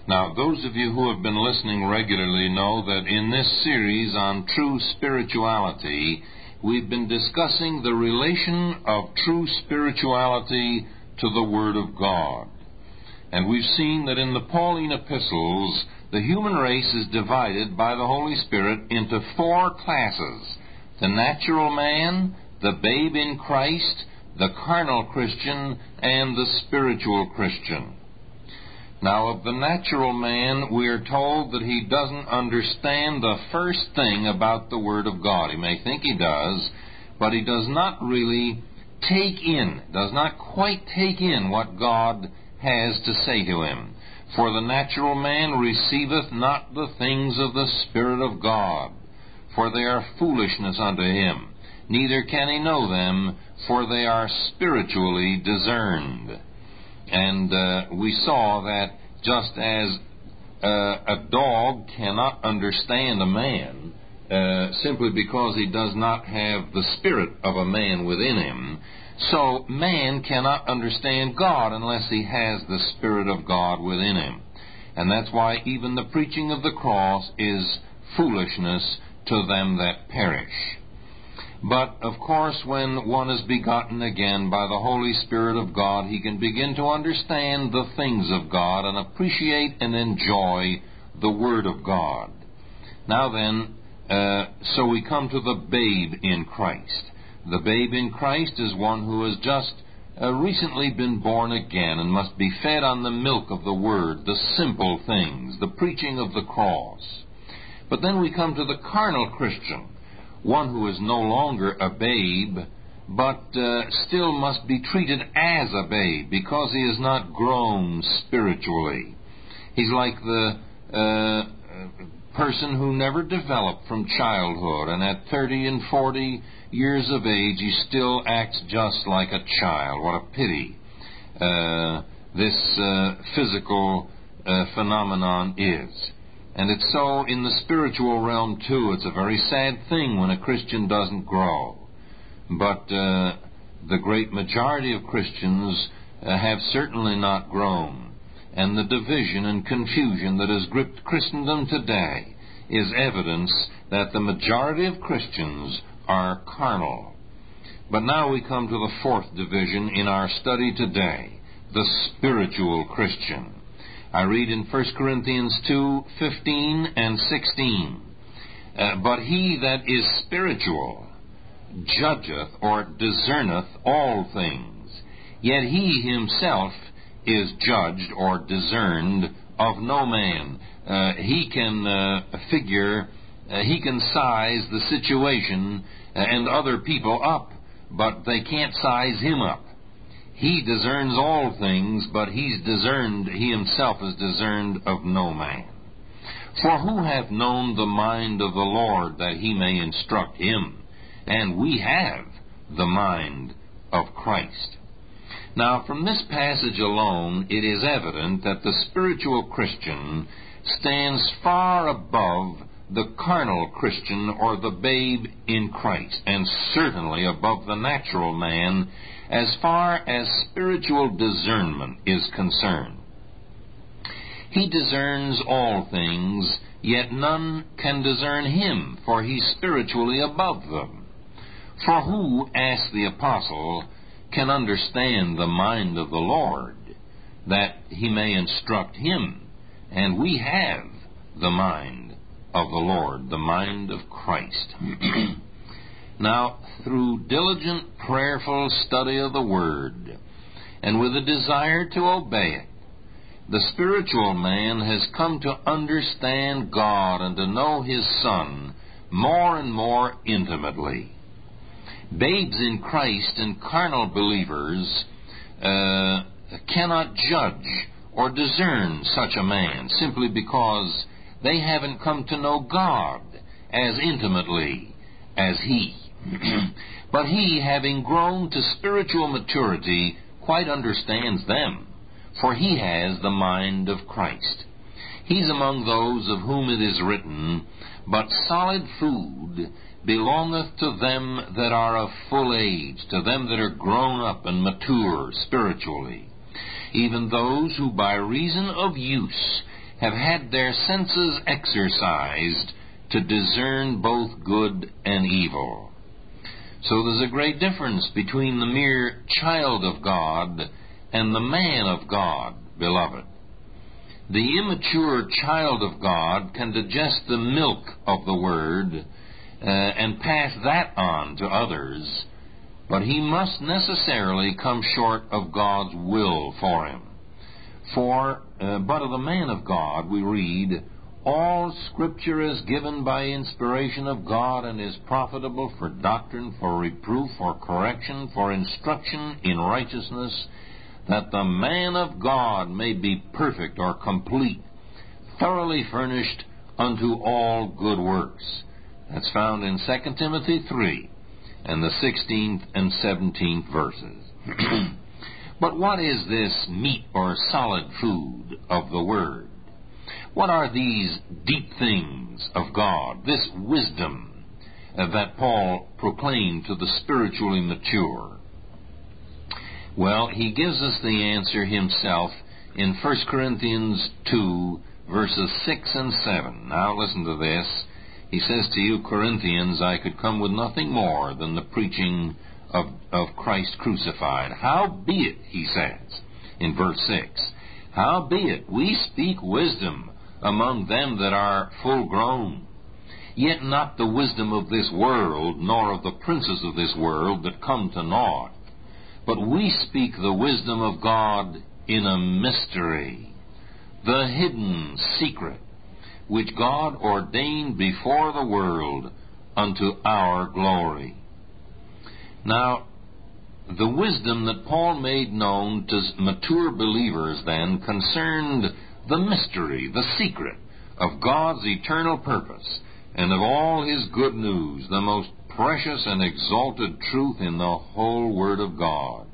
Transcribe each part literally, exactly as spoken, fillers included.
Now, those of you who have been listening regularly know that in this series on true spirituality, we've been discussing the relation of true spirituality to the Word of God. And we've seen that in the Pauline epistles, the human race is divided by the Holy Spirit into four classes: the natural man, the babe in Christ, the carnal Christian, and the spiritual Christian. Now, of the natural man, we are told that he doesn't understand the first thing about the Word of God. He may think he does, but he does not really take in, does not quite take in what God has to say to him. For the natural man receiveth not the things of the Spirit of God, for they are foolishness unto him. Neither can he know them, for they are spiritually discerned. And uh, we saw that just as uh, a dog cannot understand a man uh, simply because he does not have the spirit of a man within him, so man cannot understand God unless he has the Spirit of God within him. And that's why even the preaching of the cross is foolishness to them that perish. But, of course, when one is begotten again by the Holy Spirit of God, he can begin to understand the things of God and appreciate and enjoy the Word of God. Now then, uh, so we come to the babe in Christ. The babe in Christ is one who has just uh, recently been born again and must be fed on the milk of the Word, the simple things, the preaching of the cross. But then we come to the carnal Christian, one who is no longer a babe, but uh, still must be treated as a babe because he is not grown spiritually. He's like the uh, person who never developed from childhood, and at thirty and forty years of age he still acts just like a child. What a pity uh, this uh, physical uh, phenomenon is. And it's so in the spiritual realm, too. It's a very sad thing when a Christian doesn't grow. But uh, the great majority of Christians uh, have certainly not grown. And the division and confusion that has gripped Christendom today is evidence that the majority of Christians are carnal. But now we come to the fourth division in our study today, the spiritual Christian. I read in First Corinthians two, fifteen and sixteen, uh, But he that is spiritual judgeth or discerneth all things, yet he himself is judged or discerned of no man. Uh, he can uh, figure, uh, he can size the situation uh, and other people up, but they can't size him up. He discerns all things, but he's discerned, he himself is discerned of no man. For who hath known the mind of the Lord that he may instruct him? And we have the mind of Christ. Now, from this passage alone, it is evident that the spiritual Christian stands far above the carnal Christian or the babe in Christ, and certainly above the natural man as far as spiritual discernment is concerned. He discerns all things, yet none can discern him, for he's spiritually above them. For who, asked the apostle, can understand the mind of the Lord, that he may instruct him? And we have the mind of the Lord, the mind of Christ. Now, through diligent, prayerful study of the Word, and with a desire to obey it, the spiritual man has come to understand God and to know His Son more and more intimately. Babes in Christ and carnal believers uh, cannot judge or discern such a man simply because they haven't come to know God as intimately as he. But he, having grown to spiritual maturity, quite understands them, for he has the mind of Christ. He's among those of whom it is written, But solid food belongeth to them that are of full age, to them that are grown up and mature spiritually, even those who by reason of use have had their senses exercised to discern both good and evil. So there's a great difference between the mere child of God and the man of God, beloved. The immature child of God can digest the milk of the Word uh, and pass that on to others, but he must necessarily come short of God's will for him. For, uh, but of the man of God, we read, all Scripture is given by inspiration of God and is profitable for doctrine, for reproof, for correction, for instruction in righteousness, that the man of God may be perfect or complete, thoroughly furnished unto all good works. That's found in Second Timothy three and the sixteenth and seventeenth verses. But what is this meat or solid food of the Word? What are these deep things of God, this wisdom uh, that Paul proclaimed to the spiritually mature? Well, he gives us the answer himself in First Corinthians two, verses six and seven. Now listen to this. He says to you, Corinthians, I could come with nothing more than the preaching of, of Christ crucified. Howbeit, he says, in verse six, howbeit we speak wisdom among them that are full grown, yet not the wisdom of this world, nor of the princes of this world that come to naught. But we speak the wisdom of God in a mystery, the hidden secret, which God ordained before the world unto our glory. Now, the wisdom that Paul made known to mature believers then concerned the mystery, the secret of God's eternal purpose and of all His good news, the most precious and exalted truth in the whole Word of God.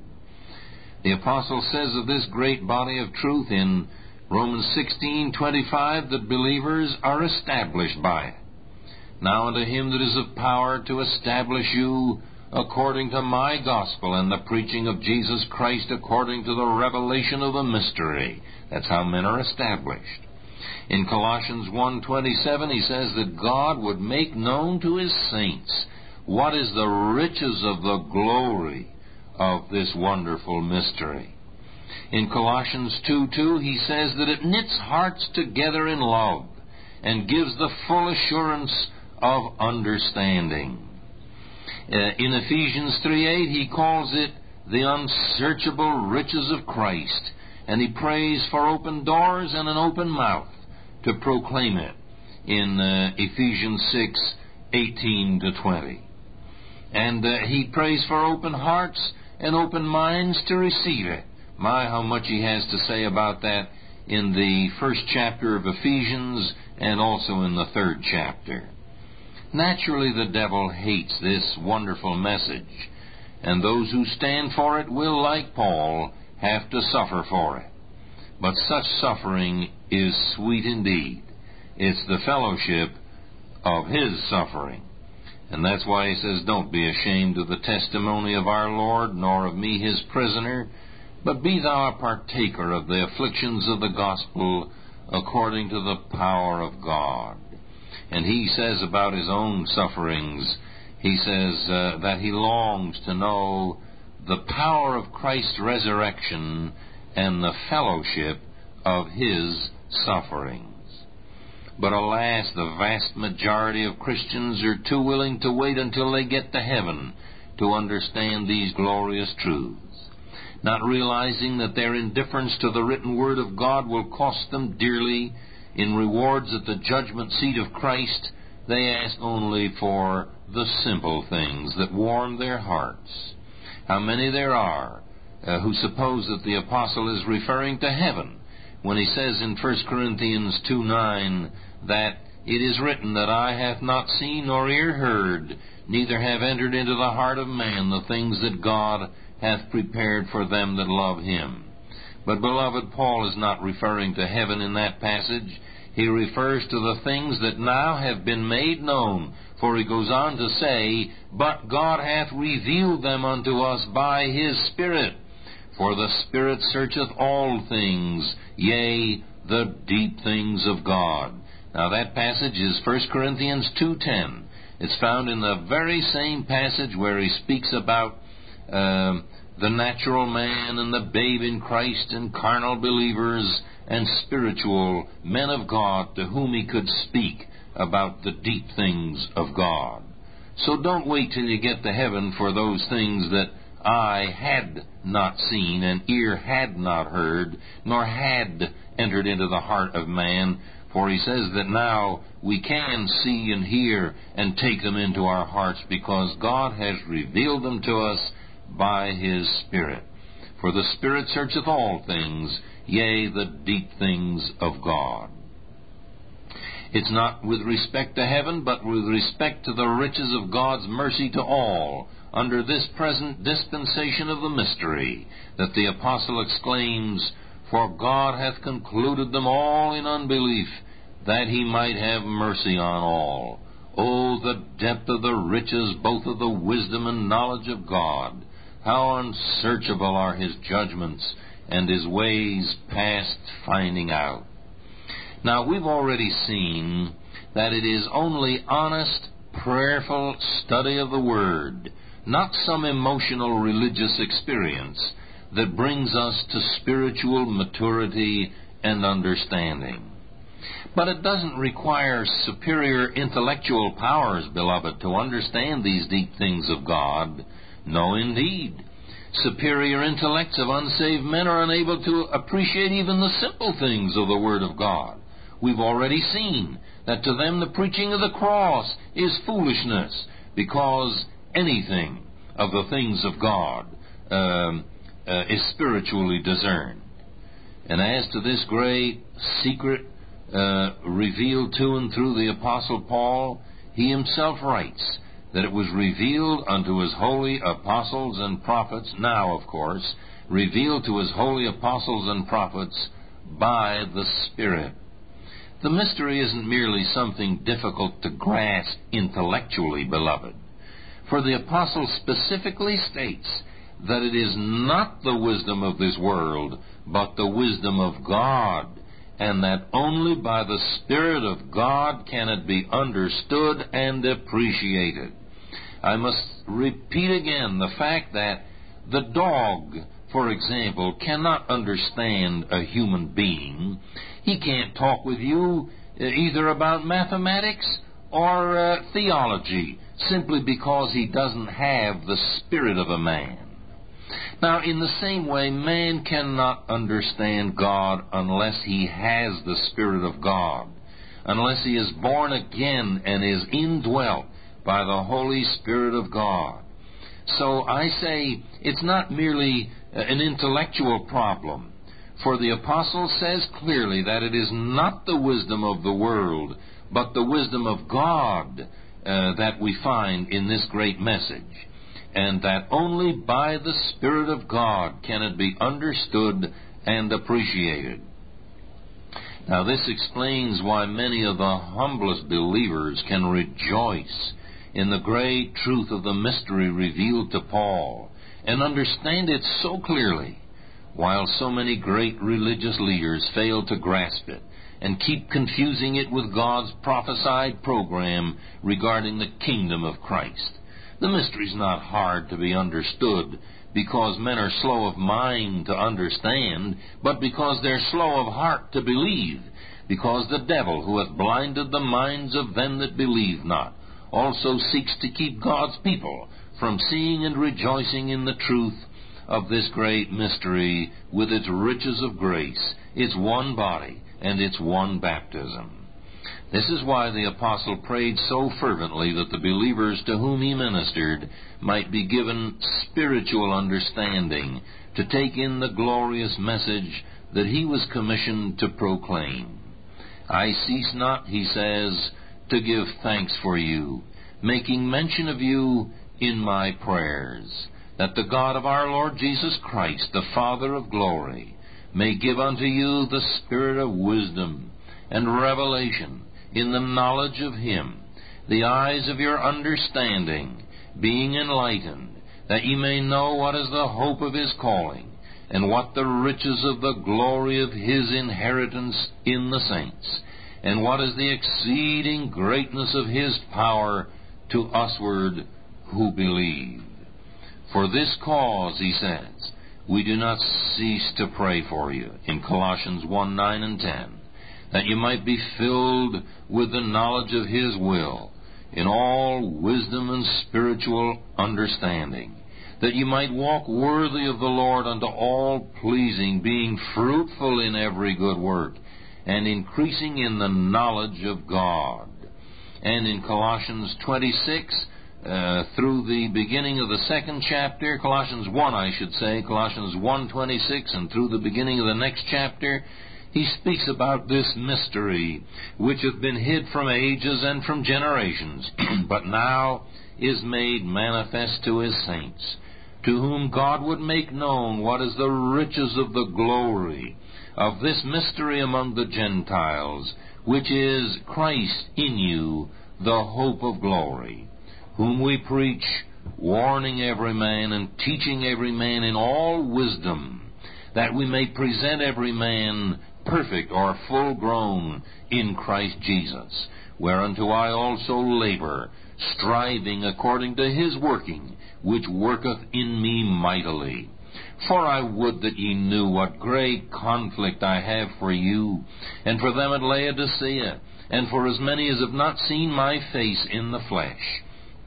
The Apostle says of this great body of truth in Romans sixteen twenty-five that believers are established by it. Now unto Him that is of power to establish you according to my gospel and the preaching of Jesus Christ according to the revelation of the mystery. That's how men are established. In Colossians one twenty-seven he says that God would make known to His saints what is the riches of the glory of this wonderful mystery. In Colossians two two he says that it knits hearts together in love and gives the full assurance of understanding. Uh, in Ephesians three eight he calls it the unsearchable riches of Christ, and he prays for open doors and an open mouth to proclaim it in uh, Ephesians six eighteen to twenty. And uh, he prays for open hearts and open minds to receive it. My, how much he has to say about that in the first chapter of Ephesians and also in the third chapter. Naturally, the devil hates this wonderful message, and those who stand for it will, like Paul, have to suffer for it. But such suffering is sweet indeed. It's the fellowship of his suffering. And that's why he says, don't be ashamed of the testimony of our Lord, nor of me his prisoner, but be thou a partaker of the afflictions of the gospel according to the power of God. And he says about his own sufferings, he says uh, that he longs to know the power of Christ's resurrection and the fellowship of his sufferings. But alas, the vast majority of Christians are too willing to wait until they get to heaven to understand these glorious truths. Not realizing that their indifference to the written Word of God will cost them dearly in rewards at the judgment seat of Christ, they ask only for the simple things that warm their hearts. How many there are uh, who suppose that the apostle is referring to heaven when he says in First Corinthians two nine that it is written that eye hath not seen nor ear heard, neither have entered into the heart of man the things that God hath prepared for them that love him. But, beloved, Paul is not referring to heaven in that passage. He refers to the things that now have been made known. For he goes on to say, but God hath revealed them unto us by his Spirit. For the Spirit searcheth all things, yea, the deep things of God. Now that passage is First Corinthians two ten. It's found in the very same passage where he speaks about uh, the natural man and the babe in Christ and carnal believers and spiritual men of God to whom he could speak about the deep things of God. So don't wait till you get to heaven for those things that eye had not seen and ear had not heard, nor had entered into the heart of man. For he says that now we can see and hear and take them into our hearts because God has revealed them to us by His Spirit. For the Spirit searcheth all things, yea, the deep things of God. It's not with respect to heaven, but with respect to the riches of God's mercy to all, under this present dispensation of the mystery, that the apostle exclaims, For God hath concluded them all in unbelief, that He might have mercy on all. O the depth of the riches, both of the wisdom and knowledge of God! How unsearchable are His judgments, and His ways past finding out. Now, we've already seen that it is only honest, prayerful study of the Word, not some emotional religious experience, that brings us to spiritual maturity and understanding. But it doesn't require superior intellectual powers, beloved, to understand these deep things of God. No, indeed. Superior intellects of unsaved men are unable to appreciate even the simple things of the Word of God. We've already seen that to them the preaching of the cross is foolishness, because anything of the things of God um, uh, is spiritually discerned. And as to this great secret uh, revealed to and through the Apostle Paul, he himself writes that it was revealed unto His holy apostles and prophets, now, of course, revealed to His holy apostles and prophets by the Spirit. The mystery isn't merely something difficult to grasp intellectually, beloved. For the apostle specifically states that it is not the wisdom of this world, but the wisdom of God, and that only by the Spirit of God can it be understood and appreciated. I must repeat again the fact that the dog, for example, cannot understand a human being. He can't talk with you either about mathematics or uh, theology, simply because he doesn't have the spirit of a man. Now, in the same way, man cannot understand God unless he has the Spirit of God, unless he is born again and is indwelt by the Holy Spirit of God. So I say it's not merely an intellectual problem, for the apostle says clearly that it is not the wisdom of the world, but the wisdom of God uh, that we find in this great message, and that only by the Spirit of God can it be understood and appreciated. Now, this explains why many of the humblest believers can rejoice in the great truth of the mystery revealed to Paul and understand it so clearly, while so many great religious leaders fail to grasp it and keep confusing it with God's prophesied program regarding the kingdom of Christ. The mystery's not hard to be understood because men are slow of mind to understand, but because they're slow of heart to believe, because the devil, who hath blinded the minds of them that believe not, also seeks to keep God's people from seeing and rejoicing in the truth of this great mystery with its riches of grace, its one body, and its one baptism. This is why the apostle prayed so fervently that the believers to whom he ministered might be given spiritual understanding to take in the glorious message that he was commissioned to proclaim. I cease not, he says, to give thanks for you, making mention of you in my prayers, that the God of our Lord Jesus Christ, the Father of glory, may give unto you the spirit of wisdom and revelation in the knowledge of Him, the eyes of your understanding being enlightened, that ye may know what is the hope of His calling, and what the riches of the glory of His inheritance in the saints, and what is the exceeding greatness of His power to usward who believe. For this cause, he says, we do not cease to pray for you, in Colossians one, nine and ten, that you might be filled with the knowledge of His will, in all wisdom and spiritual understanding, that you might walk worthy of the Lord unto all pleasing, being fruitful in every good work, and increasing in the knowledge of God. And in Colossians twenty-six, uh, through the beginning of the second chapter, Colossians one, I should say, Colossians one twenty-six, and through the beginning of the next chapter, he speaks about this mystery, which hath been hid from ages and from generations, but now is made manifest to His saints, to whom God would make known what is the riches of the glory of this mystery among the Gentiles, which is Christ in you, the hope of glory, whom we preach, warning every man and teaching every man in all wisdom, that we may present every man perfect or full grown in Christ Jesus, whereunto I also labor, striving according to His working, which worketh in me mightily. For I would that ye knew what great conflict I have for you, and for them at Laodicea, and for as many as have not seen my face in the flesh,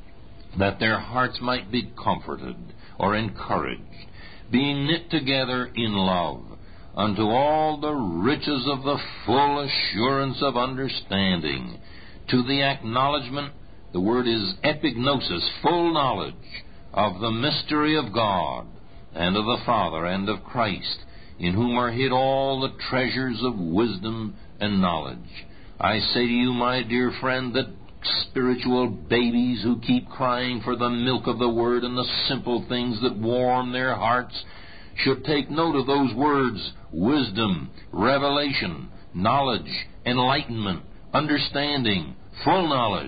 that their hearts might be comforted or encouraged, being knit together in love, unto all the riches of the full assurance of understanding, to the acknowledgement, the word is epignosis, full knowledge, of the mystery of God, and of the Father, and of Christ, in whom are hid all the treasures of wisdom and knowledge. I say to you, my dear friend, that spiritual babies who keep crying for the milk of the Word and the simple things that warm their hearts should take note of those words: wisdom, revelation, knowledge, enlightenment, understanding, full knowledge.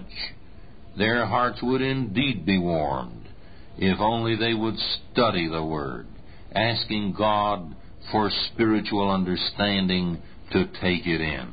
Their hearts would indeed be warmed if only they would study the Word, asking God for spiritual understanding to take it in.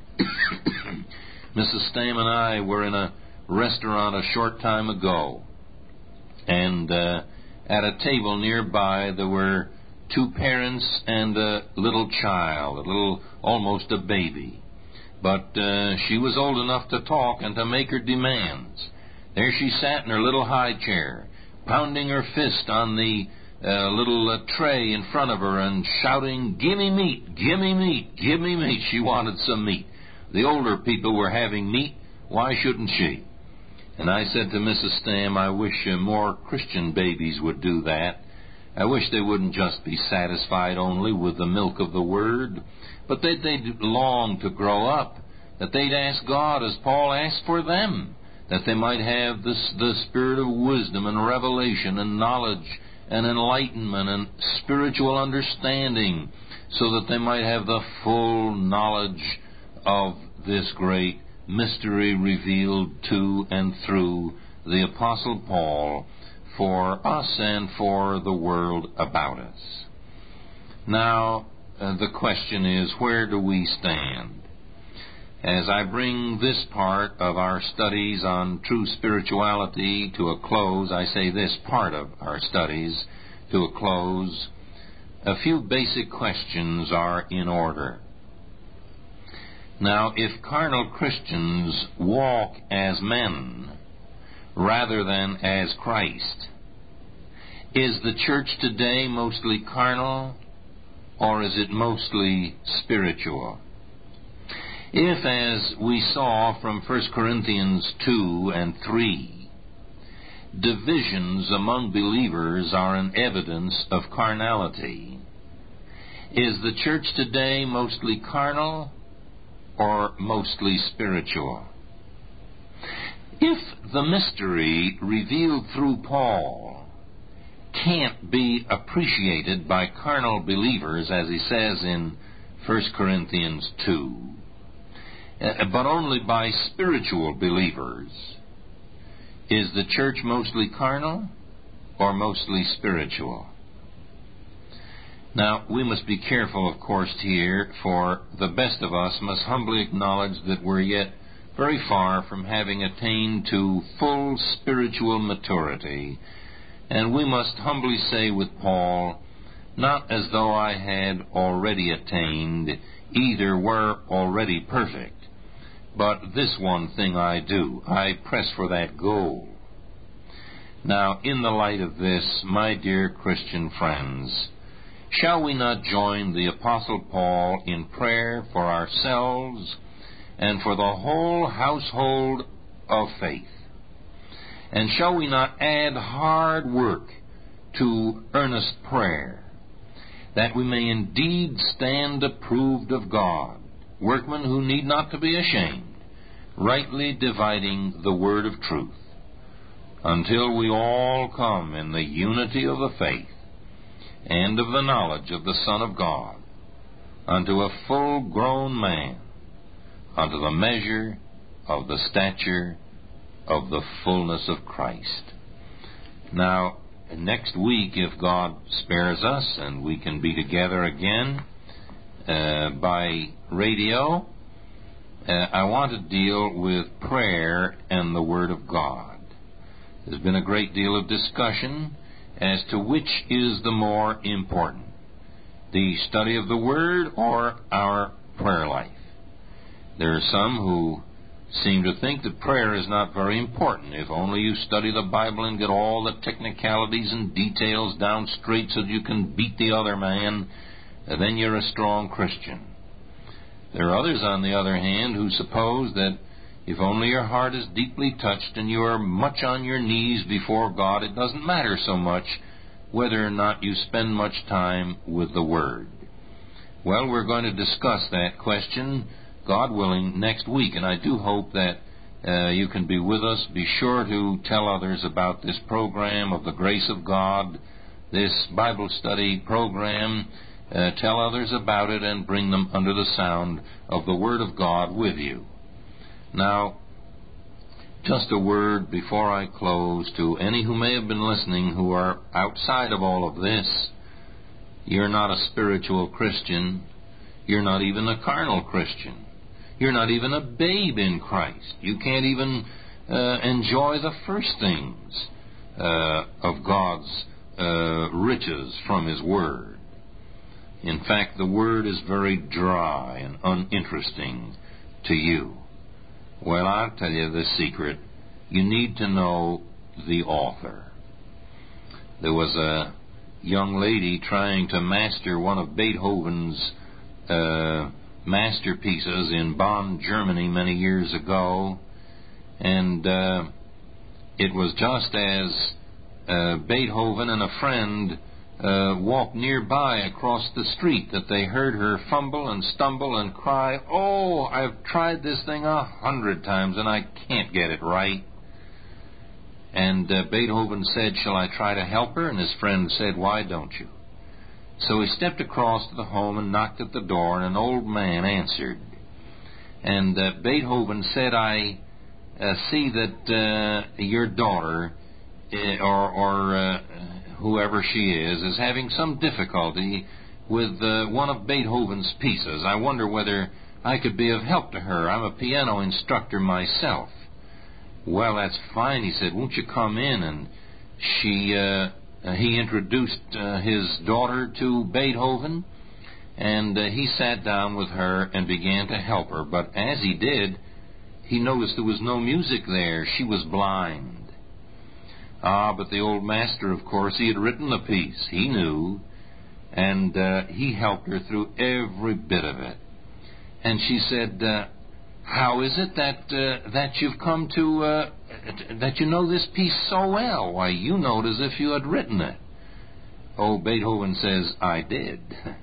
Missus Stam and I were in a restaurant a short time ago, and uh, at a table nearby there were two parents and a little child, a little, almost a baby. But uh, she was old enough to talk and to make her demands. There she sat in her little high chair, pounding her fist on the uh, little uh, tray in front of her and shouting, "Gimme meat, gimme meat, gimme meat." She wanted some meat. The older people were having meat. Why shouldn't she? And I said to Missus Stam, I wish uh, more Christian babies would do that. I wish they wouldn't just be satisfied only with the milk of the Word, but that they'd long to grow up, that they'd ask God as Paul asked for them, that they might have this, the spirit of wisdom and revelation and knowledge and enlightenment and spiritual understanding, so that they might have the full knowledge of this great mystery revealed to and through the Apostle Paul for us and for the world about us. Now, uh, the question is, where do we stand? As I bring this part of our studies on true spirituality to a close, I say this part of our studies to a close, a few basic questions are in order. Now, if carnal Christians walk as men rather than as Christ, is the church today mostly carnal, or is it mostly spiritual? If, as we saw from First Corinthians two and three, divisions among believers are an evidence of carnality, is the church today mostly carnal or mostly spiritual? If the mystery revealed through Paul can't be appreciated by carnal believers, as he says in First Corinthians two, but only by spiritual believers, is the church mostly carnal or mostly spiritual? Now, we must be careful, of course, here, for the best of us must humbly acknowledge that we're yet very far from having attained to full spiritual maturity. And we must humbly say with Paul, not as though I had already attained, either were already perfect, but this one thing I do, I press for that goal. Now, in the light of this, my dear Christian friends, shall we not join the Apostle Paul in prayer for ourselves and for the whole household of faith? And shall we not add hard work to earnest prayer, that we may indeed stand approved of God, workmen who need not to be ashamed, rightly dividing the word of truth, until we all come in the unity of the faith and of the knowledge of the Son of God, unto a full-grown man, unto the measure of the stature of the fullness of Christ. Now, next week, if God spares us and we can be together again uh, by radio, uh, I want to deal with prayer and the Word of God. There's been a great deal of discussion as to which is the more important, the study of the Word or our prayer life. There are some who seem to think that prayer is not very important. If only you study the Bible and get all the technicalities and details down straight so that you can beat the other man, then you're a strong Christian. There are others, on the other hand, who suppose that if only your heart is deeply touched and you are much on your knees before God, it doesn't matter so much whether or not you spend much time with the Word. Well, we're going to discuss that question, God willing, next week, and I do hope that uh, you can be with us. Be sure to tell others about this program of the grace of God, this Bible study program. Uh, tell others about it and bring them under the sound of the Word of God with you. Now, just a word before I close to any who may have been listening who are outside of all of this. You're not a spiritual Christian. You're not even a carnal Christian. You're not even a babe in Christ. You can't even uh, enjoy the first things uh, of God's uh, riches from His Word. In fact, the Word is very dry and uninteresting to you. Well, I'll tell you the secret. You need to know the author. There was a young lady trying to master one of Beethoven's uh, masterpieces in Bonn, Germany, many years ago. And uh, it was just as uh, Beethoven and a friend Uh, walked nearby across the street that they heard her fumble and stumble and cry, "Oh, I've tried this thing a hundred times and I can't get it right." And uh, Beethoven said, "Shall I try to help her?" And his friend said, "Why don't you?" So he stepped across to the home and knocked at the door, and an old man answered. And uh, Beethoven said, "I uh, see that uh, your daughter, uh, or, or uh, whoever she is, is having some difficulty with uh, one of Beethoven's pieces. I wonder whether I could be of help to her. I'm a piano instructor myself." "Well, that's fine," he said. "Won't you come in?" And she, uh, he introduced uh, his daughter to Beethoven, and uh, he sat down with her and began to help her. But as he did, he noticed there was no music there. She was blind. Ah, but the old master, of course, he had written the piece. He knew, and uh, he helped her through every bit of it. And she said, uh, "How is it that uh, that you've come to, uh, that you know this piece so well? Why, you know it as if you had written it." Oh, Beethoven says, "I did."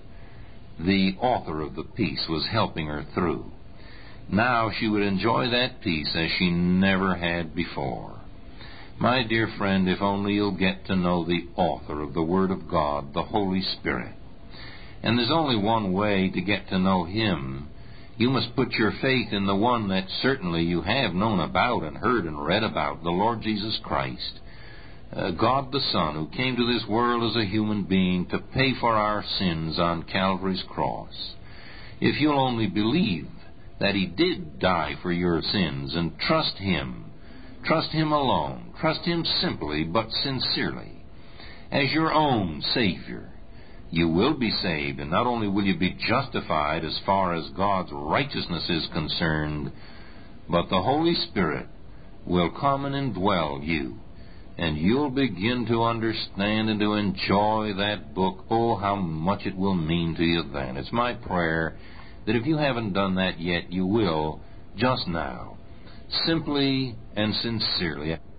The author of the piece was helping her through. Now she would enjoy that piece as she never had before. My dear friend, if only you'll get to know the author of the Word of God, the Holy Spirit. And there's only one way to get to know Him. You must put your faith in the one that certainly you have known about and heard and read about, the Lord Jesus Christ. uh, God the Son, who came to this world as a human being to pay for our sins on Calvary's cross. If you'll only believe that He did die for your sins and trust Him, trust Him alone, trust Him simply but sincerely as your own Savior, you will be saved, and not only will you be justified as far as God's righteousness is concerned, but the Holy Spirit will come and indwell you, and you'll begin to understand and to enjoy that book. Oh, how much it will mean to you then. It's my prayer that if you haven't done that yet, you will just now, simply and sincerely.